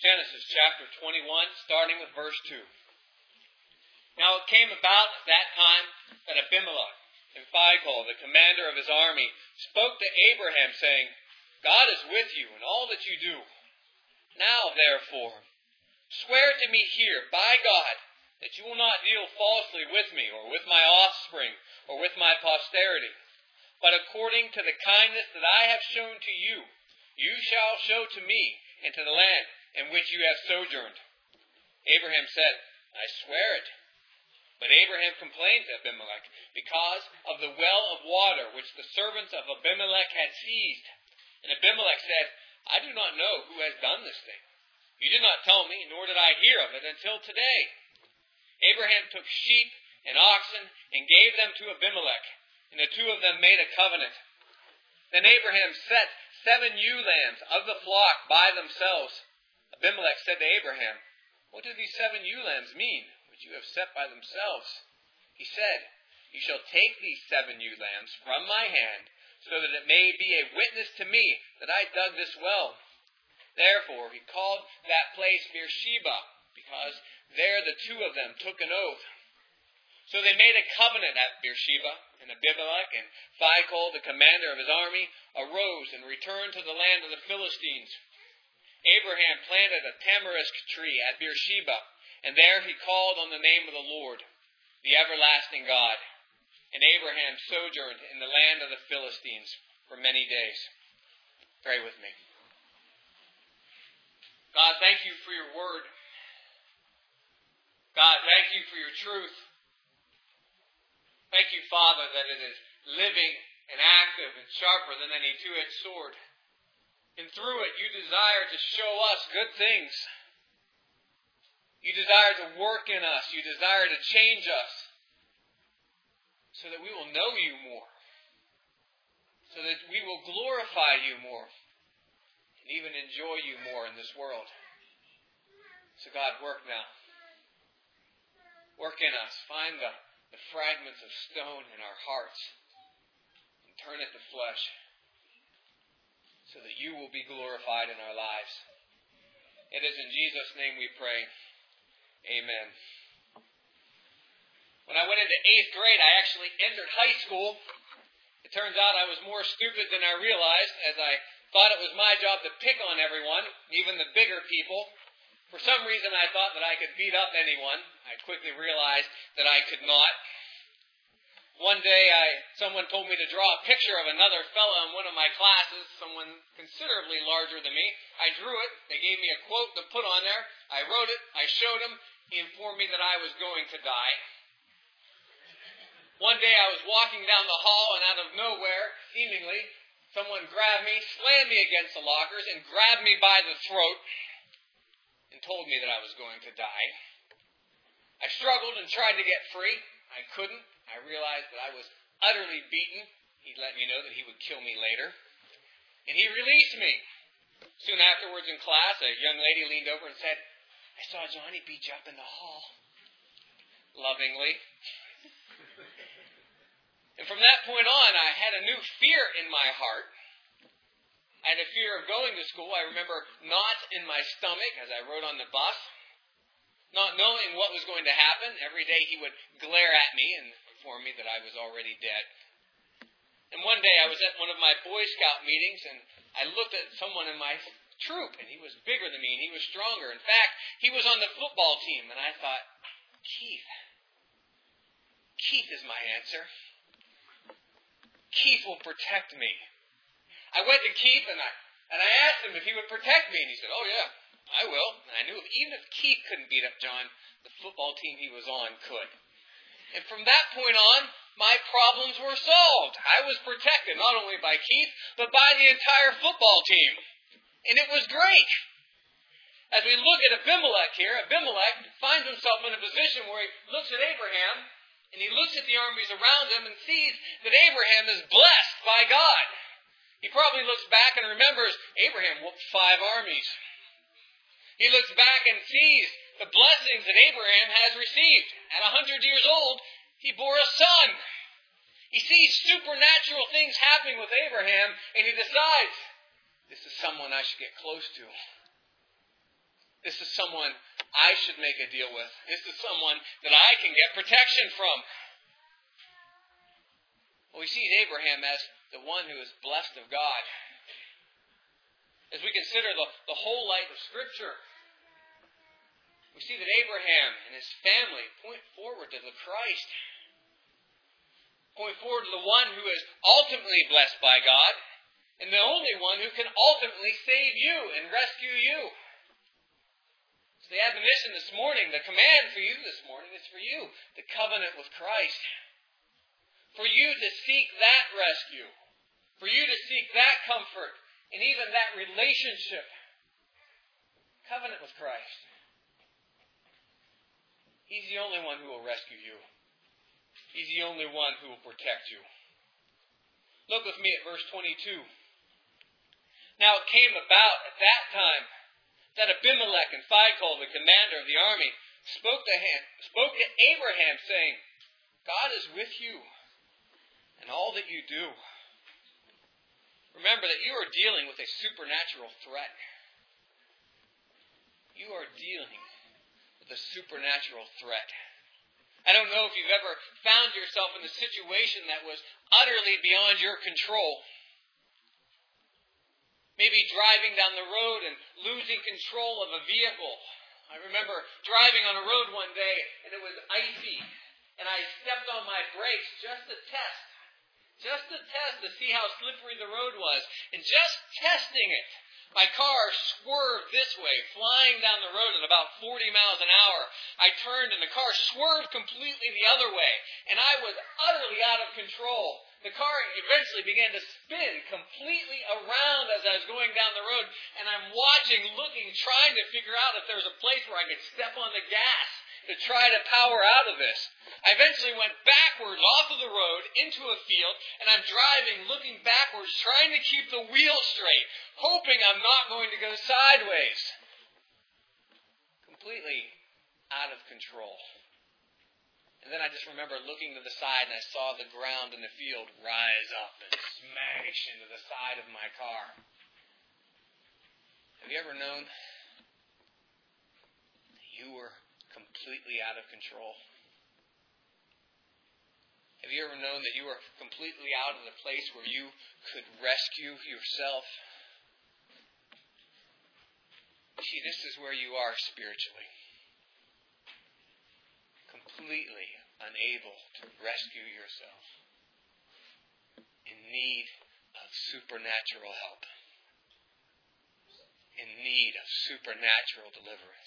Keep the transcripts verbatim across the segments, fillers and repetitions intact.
Genesis chapter twenty-one, starting with verse two. Now it came about at that time that Abimelech and Phicol, the commander of his army, spoke to Abraham, saying, God is with you in all that you do. Now, therefore, swear to me here, by God, that you will not deal falsely with me, or with my offspring, or with my posterity, but according to the kindness that I have shown to you, you shall show to me and to the land in which you have sojourned. Abraham said, I swear it. But Abraham complained to Abimelech because of the well of water which the servants of Abimelech had seized. And Abimelech said, I do not know who has done this thing. You did not tell me, nor did I hear of it until today. Abraham took sheep and oxen and gave them to Abimelech, and the two of them made a covenant. Then Abraham set seven ewe lambs of the flock by themselves. Abimelech said to Abraham, What do these seven ewe lambs mean, which you have set by themselves? He said, You shall take these seven ewe lambs from my hand, so that it may be a witness to me that I dug this well. Therefore he called that place Beersheba, because there the two of them took an oath. So they made a covenant at Beersheba, and Abimelech and Phicol, the commander of his army, arose and returned to the land of the Philistines. Abraham planted a tamarisk tree at Beersheba, and there he called on the name of the Lord, the everlasting God. And Abraham sojourned in the land of the Philistines for many days. Pray with me. God, thank you for your word. God, thank you for your truth. Thank you, Father, that it is living and active and sharper than any two-edged sword. And through it, you desire to show us good things. You desire to work in us. You desire to change us so that we will know you more, so that we will glorify you more, and even enjoy you more in this world. So God, work now. Work in us. Find the, the fragments of stone in our hearts and turn it to flesh so that you will be glorified in our lives. It is in Jesus' name we pray. Amen. When I went into eighth grade, I actually entered high school. It turns out I was more stupid than I realized, as I thought it was my job to pick on everyone, even the bigger people. For some reason, I thought that I could beat up anyone. I quickly realized that I could not. One day, I someone told me to draw a picture of another fellow in one of my classes, someone considerably larger than me. I drew it. They gave me a quote to put on there. I wrote it. I showed him. He informed me that I was going to die. One day I was walking down the hall, and out of nowhere, seemingly, someone grabbed me, slammed me against the lockers, and grabbed me by the throat, and told me that I was going to die. I struggled and tried to get free. I couldn't. I realized that I was utterly beaten. He let me know that he would kill me later. And he released me. Soon afterwards in class, a young lady leaned over and said, I saw Johnny beat you up in the hall. Lovingly. And from that point on, I had a new fear in my heart. I had a fear of going to school. I remember knots in my stomach as I rode on the bus, not knowing what was going to happen. Every day he would glare at me and inform me that I was already dead. And one day I was at one of my Boy Scout meetings, and I looked at someone in my troop, and he was bigger than me, and he was stronger. In fact, he was on the football team, and I thought, Keith. Keith is my answer. Keith will protect me. I went to Keith and I and I asked him if he would protect me. And he said, oh yeah, I will. And I knew if, even if Keith couldn't beat up John, the football team he was on could. And from that point on, my problems were solved. I was protected not only by Keith, but by the entire football team. And it was great. As we look at Abimelech here, Abimelech finds himself in a position where he looks at Abraham, and he looks at the armies around him and sees that Abraham is blessed by God. He probably looks back and remembers Abraham whooped five armies. He looks back and sees the blessings that Abraham has received. At one hundred years old, he bore a son. He sees supernatural things happening with Abraham, and he decides, this is someone I should get close to. This is someone I should make a deal with. This is someone that I can get protection from. Well, we see Abraham as the one who is blessed of God. As we consider the, the whole light of Scripture, we see that Abraham and his family point forward to the Christ. Point forward to the one who is ultimately blessed by God, and the only one who can ultimately save you and rescue you. So the admonition this morning, the command for you this morning is for you, the covenant with Christ. For you to seek that rescue. For you to seek that comfort. And even that relationship. Covenant with Christ. He's the only one who will rescue you. He's the only one who will protect you. Look with me at verse twenty-two. Now it came about at that time that Abimelech and Phicol, the commander of the army, spoke to him, spoke to Abraham, saying, God is with you in all that you do. Remember that you are dealing with a supernatural threat. You are dealing with a supernatural threat. I don't know if you've ever found yourself in a situation that was utterly beyond your control. Maybe driving down the road and losing control of a vehicle. I remember driving on a road one day and it was icy. And I stepped on my brakes just to test. Just to test to see how slippery the road was. And just testing it, my car swerved this way, flying down the road at about forty miles an hour. I turned and the car swerved completely the other way. And I was utterly out of control. The car eventually began to spin completely around as I was going down the road. And I'm watching, looking, trying to figure out if there was a place where I could step on the gas to try to power out of this. I eventually went backwards off of the road into a field, and I'm driving, looking backwards, trying to keep the wheel straight, hoping I'm not going to go sideways. Completely out of control. And then I just remember looking to the side, and I saw the ground in the field rise up and smash into the side of my car. Have you ever known that you were completely out of control? Have you ever known that you were completely out of the place where you could rescue yourself? See, this is where you are spiritually. Completely unable to rescue yourself. In need of supernatural help. In need of supernatural deliverance.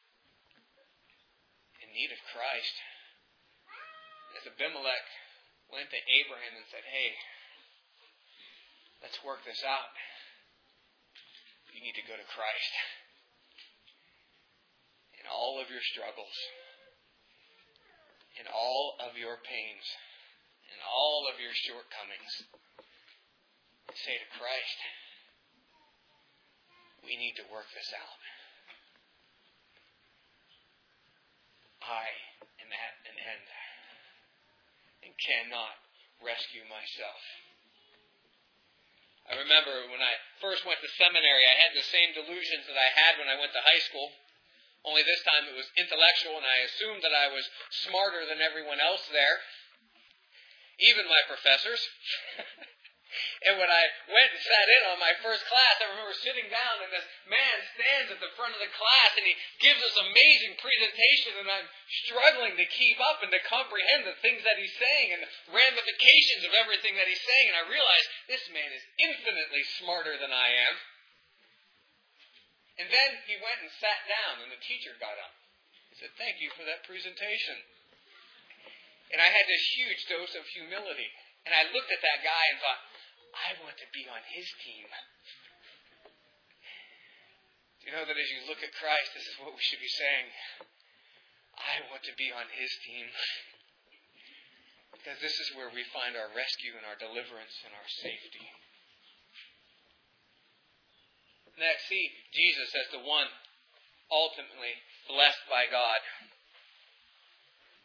In need of Christ. As Abimelech went to Abraham and said, hey, let's work this out. You need to go to Christ. In all of your struggles, in all of your pains, in all of your shortcomings, say to Christ, we need to work this out. I am at an end and cannot rescue myself. I remember when I first went to seminary, I had the same delusions that I had when I went to high school. Only this time it was intellectual, and I assumed that I was smarter than everyone else there. Even my professors. And when I went and sat in on my first class, I remember sitting down, and this man stands at the front of the class, and he gives this amazing presentation, and I'm struggling to keep up and to comprehend the things that he's saying and the ramifications of everything that he's saying. And I realize this man is infinitely smarter than I am. And then he went and sat down, and the teacher got up. He said, thank you for that presentation. And I had this huge dose of humility. And I looked at that guy and thought, I want to be on his team. Do you know that as you look at Christ, this is what we should be saying? I want to be on his team. Because this is where we find our rescue and our deliverance and our safety. Next, see Jesus as the one ultimately blessed by God.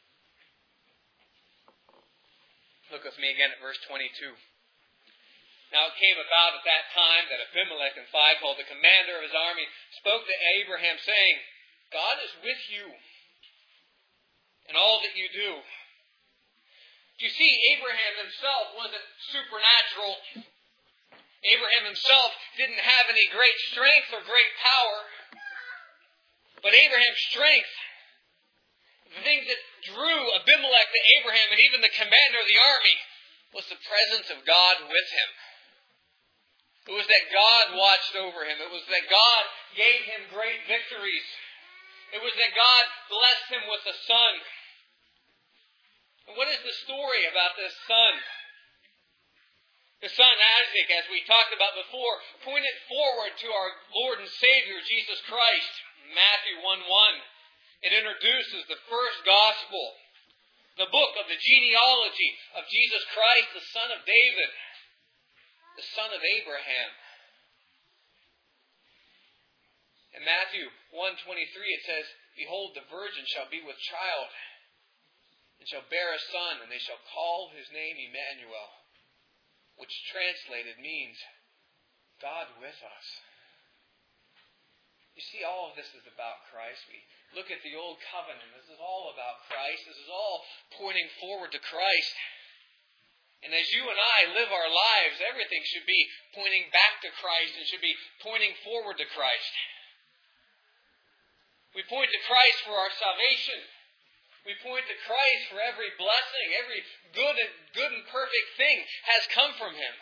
Look with me again at verse twenty-two. Now it came about at that time that Abimelech and Phicol, the commander of his army, spoke to Abraham, saying, God is with you in all that you do. You see, Abraham himself wasn't supernatural. Abraham himself didn't have any great strength or great power. But Abraham's strength, the things that drew Abimelech to Abraham and even the commander of the army, was the presence of God with him. It was that God watched over him. It was that God gave him great victories. It was that God blessed him with a son. And what is the story about this son? The son Isaac, as we talked about before, pointed forward to our Lord and Savior, Jesus Christ. Matthew one one. It introduces the first gospel, the book of the genealogy of Jesus Christ, the son of David, the son of Abraham. In Matthew one twenty-three it says, Behold, the virgin shall be with child, and shall bear a son, and they shall call his name Emmanuel, which translated means God with us. You see, all of this is about Christ. We look at the Old Covenant. This is all about Christ. This is all pointing forward to Christ. And as you and I live our lives, everything should be pointing back to Christ and should be pointing forward to Christ. We point to Christ for our salvation. We point to Christ for every blessing. Every good and good and perfect thing has come from Him.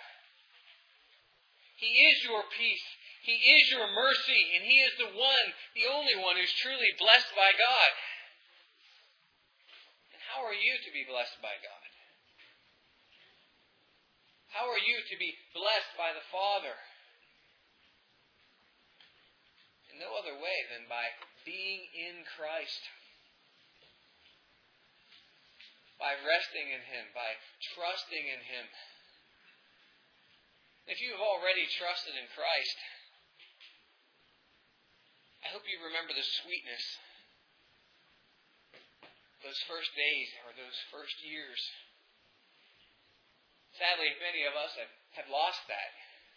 He is your peace. He is your mercy. And He is the one, the only one who's truly blessed by God. And how are you to be blessed by God? How are you to be blessed by the Father? In no other way than by being in Christ. By resting in Him. By trusting in Him. If you have already trusted in Christ, I hope you remember the sweetness. Those first days or those first years. Sadly, many of us have, have lost that.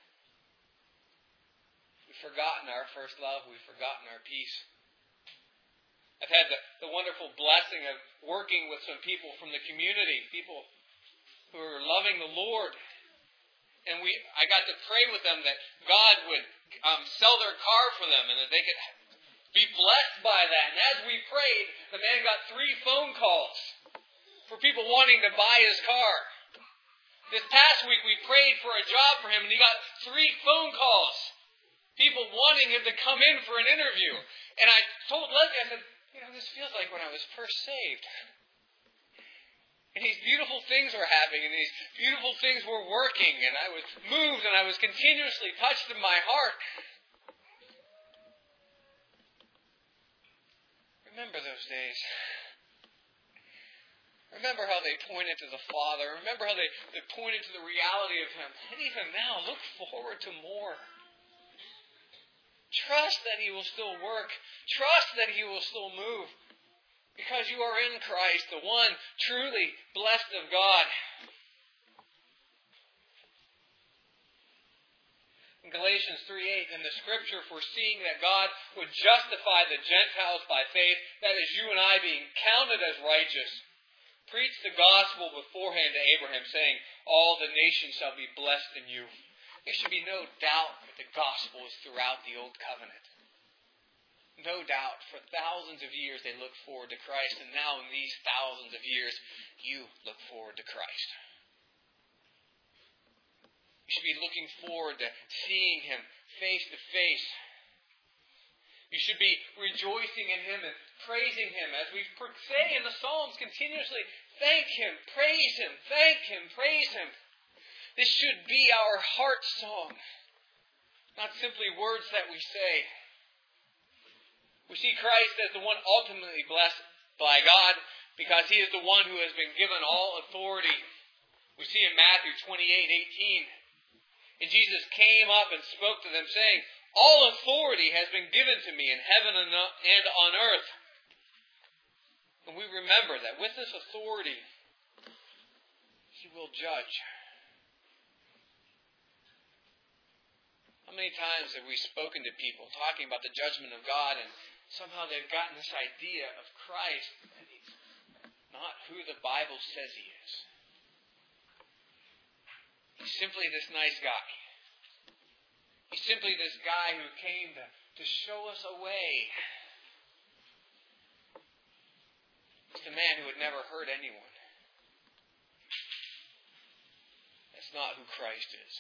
We've forgotten our first love. We've forgotten our peace. I've had the, the wonderful blessing of working with some people from the community, people who are loving the Lord. And we, I got to pray with them that God would um, sell their car for them and that they could be blessed by that. And as we prayed, the man got three phone calls for people wanting to buy his car. This past week we prayed for a job for him and he got three phone calls. People wanting him to come in for an interview. And I told Leslie, I said, you know, this feels like when I was first saved. And these beautiful things were happening, and these beautiful things were working, and I was moved, and I was continuously touched in my heart. Remember those days. Remember how they pointed to the Father. Remember how they, they pointed to the reality of Him. And even now, look forward to more. Trust that He will still work. Trust that He will still move. Because you are in Christ, the one truly blessed of God. In Galatians three eight, in the Scripture, foreseeing that God would justify the Gentiles by faith, that is, you and I being counted as righteous, preached the gospel beforehand to Abraham, saying, all the nations shall be blessed in you. There should be no doubt that the gospel is throughout the Old Covenant. No doubt, for thousands of years they looked forward to Christ, and now in these thousands of years, you look forward to Christ. You should be looking forward to seeing Him face to face. You should be rejoicing in Him and praising Him, as we say in the Psalms continuously, thank Him, praise Him, thank Him, praise Him. This should be our heart song, not simply words that we say. We see Christ as the one ultimately blessed by God because He is the one who has been given all authority. We see in Matthew twenty-eight eighteen, and Jesus came up and spoke to them saying, all authority has been given to me in heaven and on earth. And we remember that with this authority, He will judge. How many times have we spoken to people talking about the judgment of God, and somehow they've gotten this idea of Christ that He's not who the Bible says He is. He's simply this nice guy. He's simply this guy who came to, to show us a way. He's a man who had never hurt anyone. That's not who Christ is.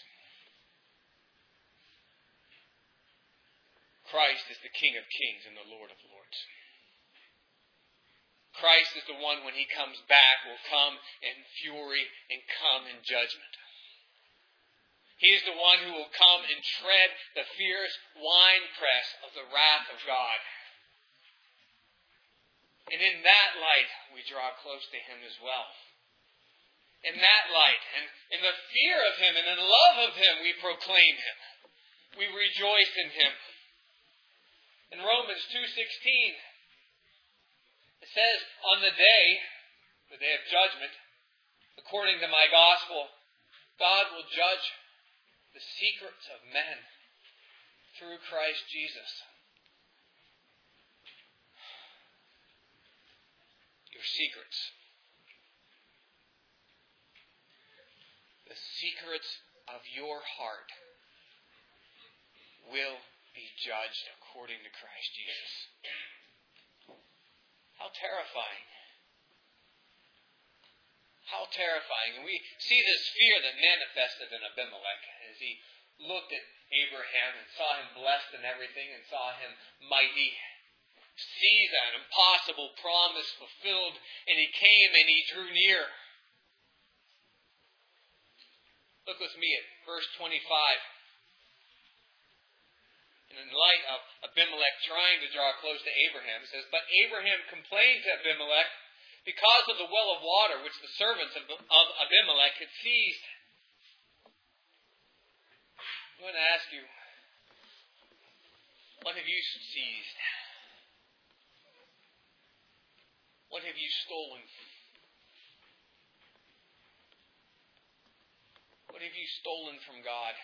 Christ is the King of Kings and the Lord of Lords. Christ is the one, when He comes back, will come in fury and come in judgment. He is the one who will come and tread the fierce winepress of the wrath of God. And in that light, we draw close to Him as well. In that light, and in the fear of Him and in love of Him, we proclaim Him. We rejoice in Him. In Romans two sixteen, it says, on the day, the day of judgment, according to my gospel, God will judge the secrets of men through Christ Jesus. Your secrets. The secrets of your heart will be judged according to Christ Jesus. How terrifying. How terrifying. And we see this fear that manifested in Abimelech as he looked at Abraham and saw him blessed in everything and saw him mighty. See that impossible promise fulfilled, and he came and he drew near. Look with me at verse twenty-five. And in light of Abimelech trying to draw close to Abraham, it says, but Abraham complained to Abimelech because of the well of water which the servants of, of Abimelech had seized. I'm going to ask you, what have you seized? What have you stolen? What have you stolen from God?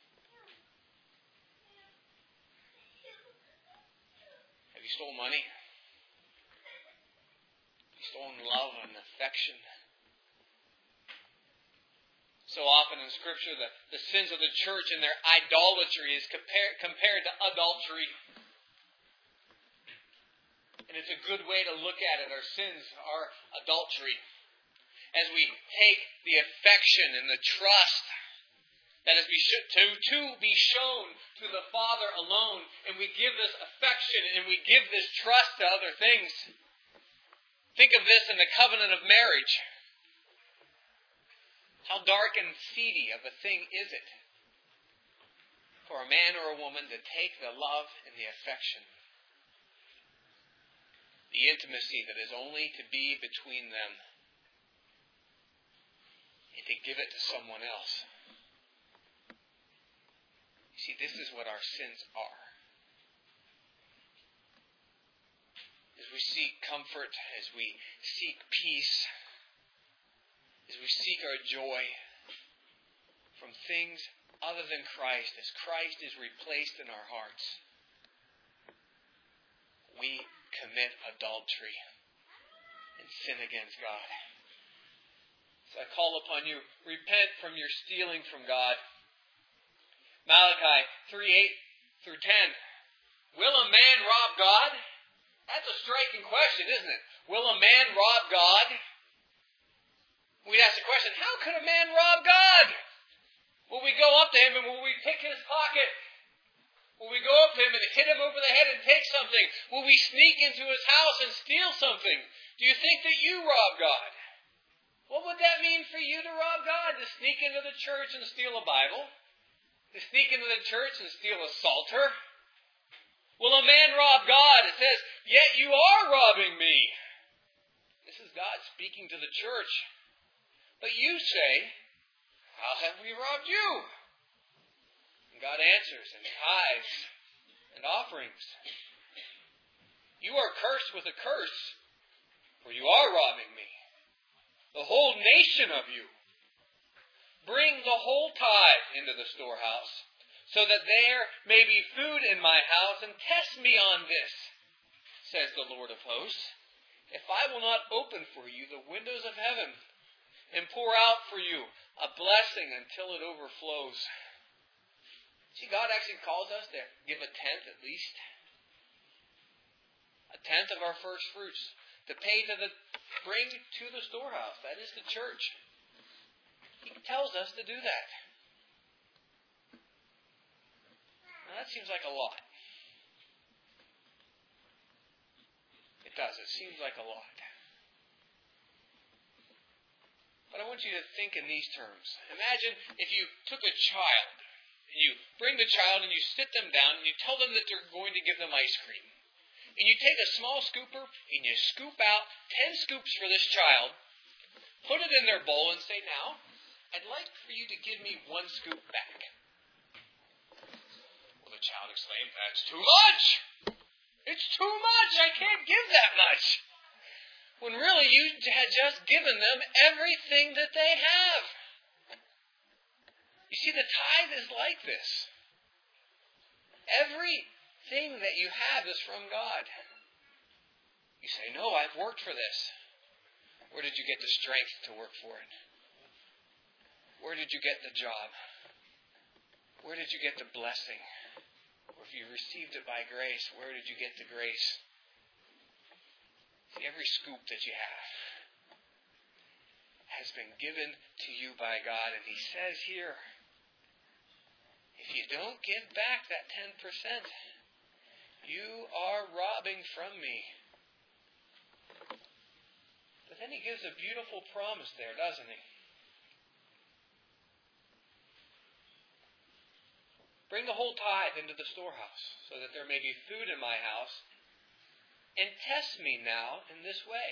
Have you stolen money? Have you stolen love and affection? So often in Scripture, the, the sins of the church and their idolatry is compare, compared to adultery. And it's a good way to look at it. Our sins are adultery. As we take the affection and the trust that is to, to be shown to the Father alone, and we give this affection and we give this trust to other things. Think of this in the covenant of marriage. How dark and seedy of a thing is it for a man or a woman to take the love and the affection, the intimacy that is only to be between them, and to give it to someone else. You see, this is what our sins are. As we seek comfort, as we seek peace, as we seek our joy from things other than Christ, as Christ is replaced in our hearts, we commit adultery and sin against God. So I call upon you, repent from your stealing from God. Malachi three eight through ten. Will a man rob God? That's a striking question, isn't it? Will a man rob God? We'd ask the question, how could a man rob God? Will we go up to him and will we pick his pocket? Will we go up to him and hit him over the head and take something? Will we sneak into his house and steal something? Do you think that you rob God? What would that mean for you to rob God? To sneak into the church and steal a Bible? To sneak into the church and steal a Psalter? Will a man rob God? It says, yet you are robbing me. This is God speaking to the church. But you say, how have we robbed you? And God answers in tithes and offerings. You are cursed with a curse, for you are robbing me. The whole nation of you. Bring the whole tithe into the storehouse, so that there may be food in my house, and test me on this, says the Lord of hosts, if I will not open for you the windows of heaven and pour out for you a blessing until it overflows. See, God actually calls us to give a tenth at least. A tenth of our first fruits. To pay to the, bring to the storehouse. That is the church. He tells us to do that. Now that seems like a lot. It does. It seems like a lot. But I want you to think in these terms. Imagine if you took a child, and you bring the child and you sit them down and you tell them that they're going to give them ice cream. And you take a small scooper and you scoop out ten scoops for this child, put it in their bowl and say, now, I'd like for you to give me one scoop back. Well, the child exclaimed, that's too much! It's too much! I can't give that much! When really you had just given them everything that they have. You see, the tithe is like this. Everything that you have is from God. You say, no, I've worked for this. Where did you get the strength to work for it? Where did you get the job? Where did you get the blessing? Or if you received it by grace, where did you get the grace? See, every scoop that you have has been given to you by God. And He says here, if you don't give back that ten percent, you are robbing from me. But then He gives a beautiful promise there, doesn't He? Bring the whole tithe into the storehouse, so that there may be food in my house, and test me now in this way.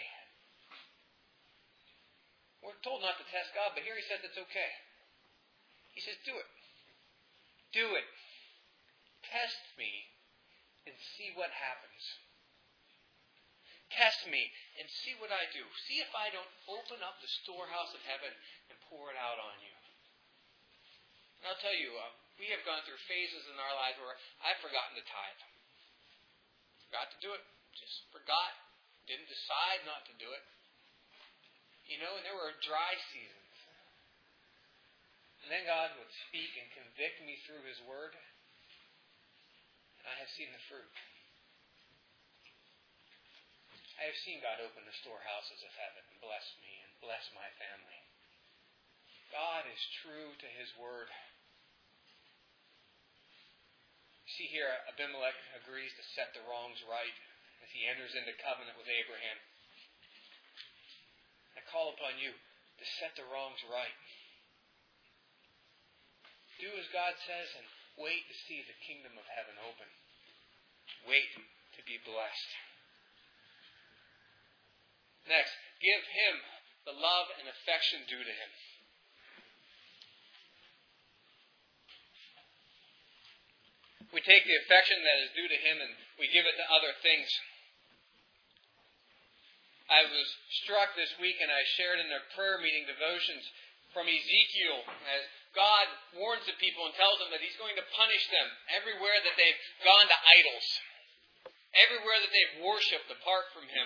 We're told not to test God, but here He says it's okay. He says, do it. Do it. Test me and see what happens. Test me and see what I do. See if I don't open up the storehouse of heaven and pour it out on you. And I'll tell you, uh, we have gone through phases in our lives where I've forgotten to tithe. Forgot to do it. Just forgot. Didn't decide not to do it. You know, and there were dry seasons. And then God would speak and convict me through His Word. And I have seen the fruit. I have seen God open the storehouses of heaven and bless me and bless my family. God is true to His Word. See here, Abimelech agrees to set the wrongs right as he enters into covenant with Abraham. I call upon you to set the wrongs right. Do as God says and wait to see the kingdom of heaven open. Wait to be blessed. Next, give Him the love and affection due to Him. We take the affection that is due to Him and we give it to other things. I was struck this week and I shared in their prayer meeting devotions from Ezekiel as God warns the people and tells them that He's going to punish them everywhere that they've gone to idols. Everywhere that they've worshipped apart from Him.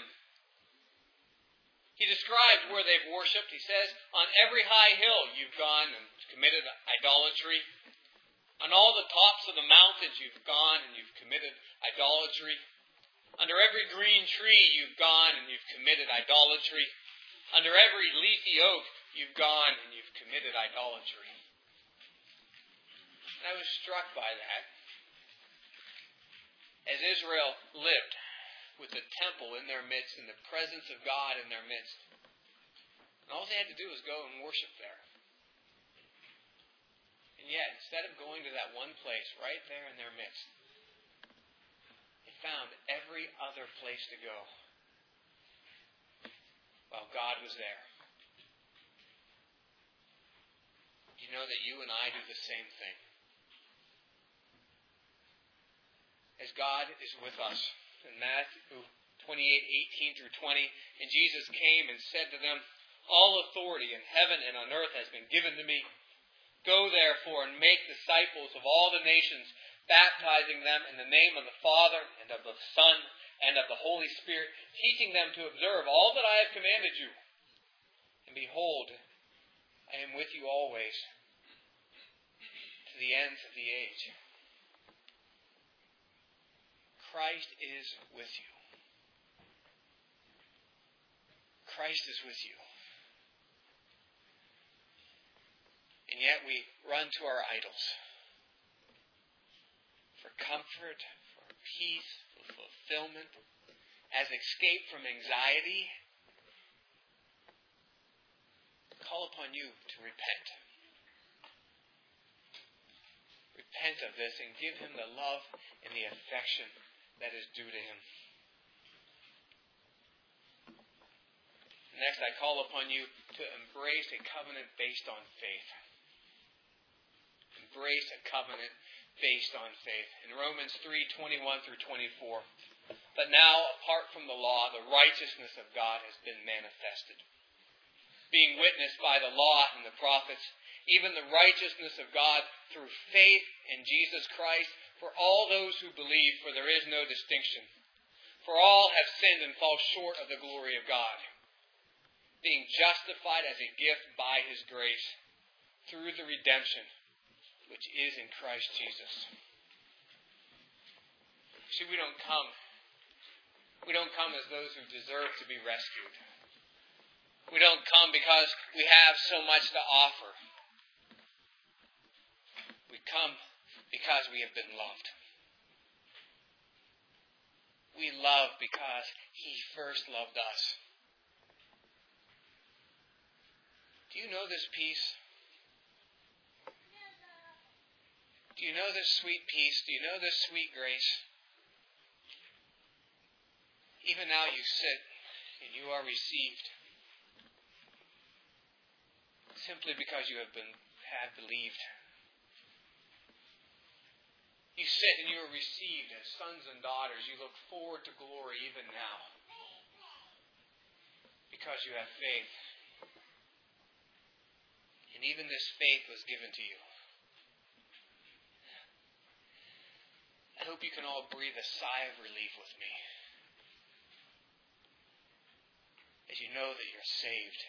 He describes where they've worshipped. He says, on every high hill you've gone and committed idolatry. On all the tops of the mountains you've gone and you've committed idolatry. Under every green tree you've gone and you've committed idolatry. Under every leafy oak you've gone and you've committed idolatry. And I was struck by that. As Israel lived with the temple in their midst and the presence of God in their midst. And all they had to do was go and worship there. And yet, instead of going to that one place right there in their midst, they found every other place to go while God was there. Do you know that you and I do the same thing? As God is with us. In Matthew twenty-eight, eighteen through twenty, and Jesus came and said to them, all authority in heaven and on earth has been given to me. Go therefore and make disciples of all the nations, baptizing them in the name of the Father and of the Son and of the Holy Spirit, teaching them to observe all that I have commanded you. And behold, I am with you always, to the ends of the age. Christ is with you. Christ is with you. And yet we run to our idols for comfort, for peace, for fulfillment, as escape from anxiety. Call upon you to repent. Repent of this and give him the love and the affection that is due to him. Next, I call upon you to embrace a covenant based on faith. Embrace a covenant based on faith. In Romans three, twenty-one through twenty-four. But now, apart from the law, the righteousness of God has been manifested, being witnessed by the law and the prophets, even the righteousness of God through faith in Jesus Christ for all those who believe, for there is no distinction. For all have sinned and fall short of the glory of God, being justified as a gift by his grace through the redemption which is in Christ Jesus. See, we don't come. We don't come as those who deserve to be rescued. We don't come because we have so much to offer. We come because we have been loved. We love because he first loved us. Do you know this peace? Do you know this sweet peace? Do you know this sweet grace? Even now you sit and you are received simply because you have been have believed. You sit and you are received as sons and daughters. You look forward to glory even now because you have faith. And even this faith was given to you. I hope you can all breathe a sigh of relief with me as you know that you're saved.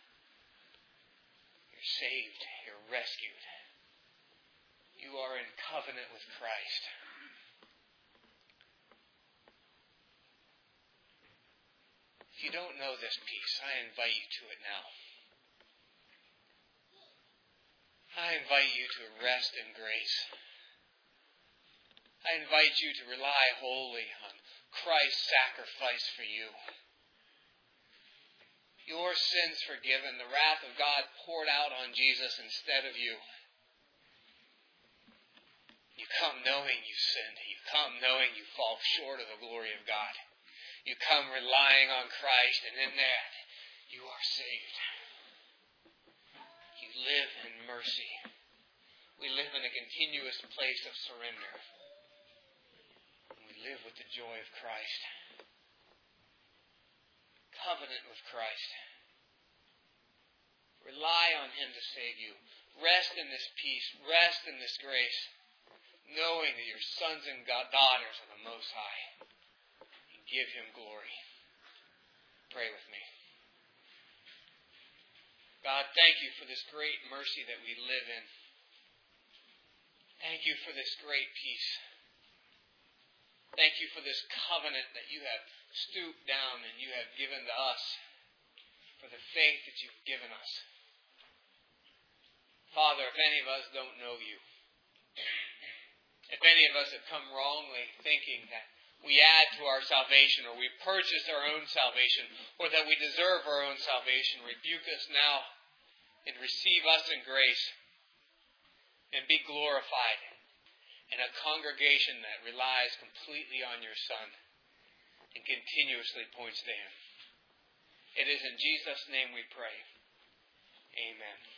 You're saved. You're rescued. You are in covenant with Christ. If you don't know this peace, I invite you to it now. I invite you to rest in grace. I invite you to rely wholly on Christ's sacrifice for you. Your sins forgiven, the wrath of God poured out on Jesus instead of you. You come knowing you sinned. You come knowing you fall short of the glory of God. You come relying on Christ, and in that you are saved. You live in mercy. We live in a continuous place of surrender. We live with the joy of Christ. Covenant with Christ. Rely on him to save you. Rest in this peace. Rest in this grace. Knowing that your sons and daughters are the Most High. And give him glory. Pray with me. God, thank you for this great mercy that we live in. Thank you for this great peace. Thank you for this covenant that you have stooped down and you have given to us, for the faith that you've given us. Father, if any of us don't know you, if any of us have come wrongly thinking that we add to our salvation or we purchase our own salvation or that we deserve our own salvation, rebuke us now and receive us in grace and be glorified in a congregation that relies completely on your Son and continuously points to him. It is in Jesus' name we pray. Amen.